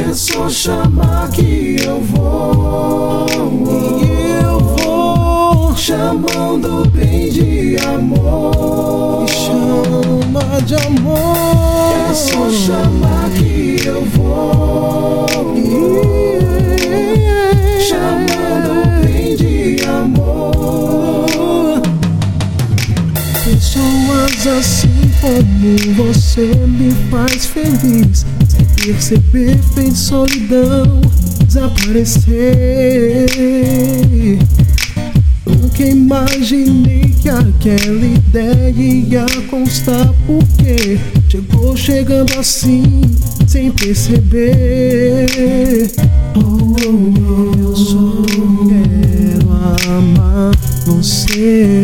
É só chamar que eu vou. E eu vou chamando bem de amor. me chama de amor. É só chamar que eu vou. Chamando bem de amor. Pessoas assim como você me faz feliz. Sem perceber fez solidão desaparecer. Nunca imaginei que aquela ideia ia constar, porque chegando assim sem perceber. Eu só quero amar você.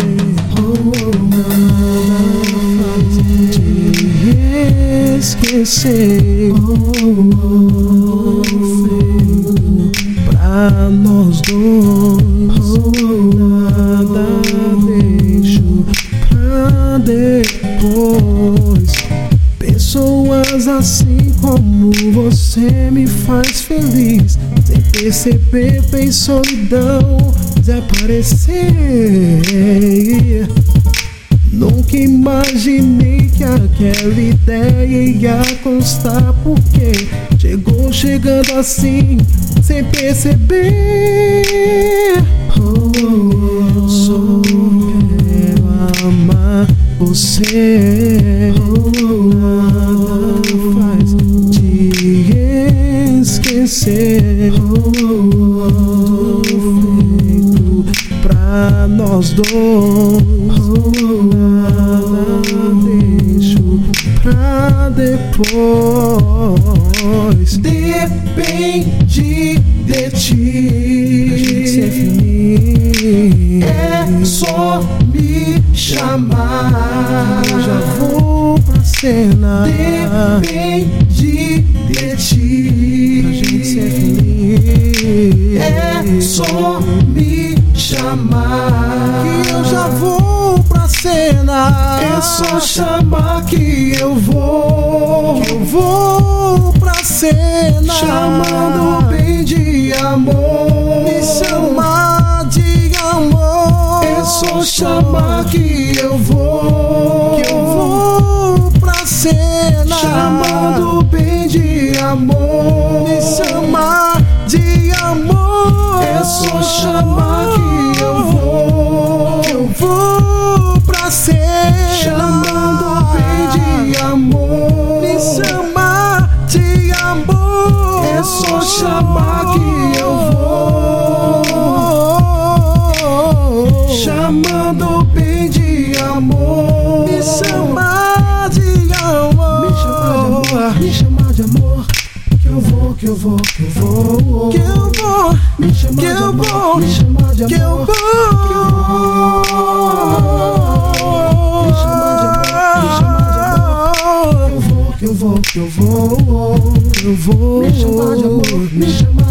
Te esquecer. Feito pra nós dois. Nada deixo pra depois. Pessoas assim como você me faz feliz. Sem perceber fez solidão desaparecer. Nunca imaginei que aquela ideia ia constar, porque chegando assim sem perceber. Eu só quero amar você. Nada faz te esquecer. Feito pra nós dois. Nada deixo pra depois. Depende de ti. A gente ser feliz. É só me chamar. Eu já vou pra cena. Depende de ti. A gente ser feliz. É só me chamar. Que eu já vou pra cena. É só chamar que eu vou. Que eu vou pra cena. Chamando bem de amor. Me chamar de amor. É só chamar que eu vou. Que eu vou pra cena. Chamando bem de amor. Me chamar de amor. É só chamar que eu vou. Que eu vou pra cena. Chamando bem de amor. Me chamar de amor. É só chamar que eu vou. Chamando bem de amor. Me chamar de amor. Me chamar de amor. Que eu vou, que eu vou, que eu vou. Que eu vou. Me chamar Que de eu amor. vou. Me chamar de amor. Que eu vou. Me chamar de amor. Me chamar de amor. Que eu vou, que eu vou, que eu vou. Eu vou. Me chamar de amor. Me chamar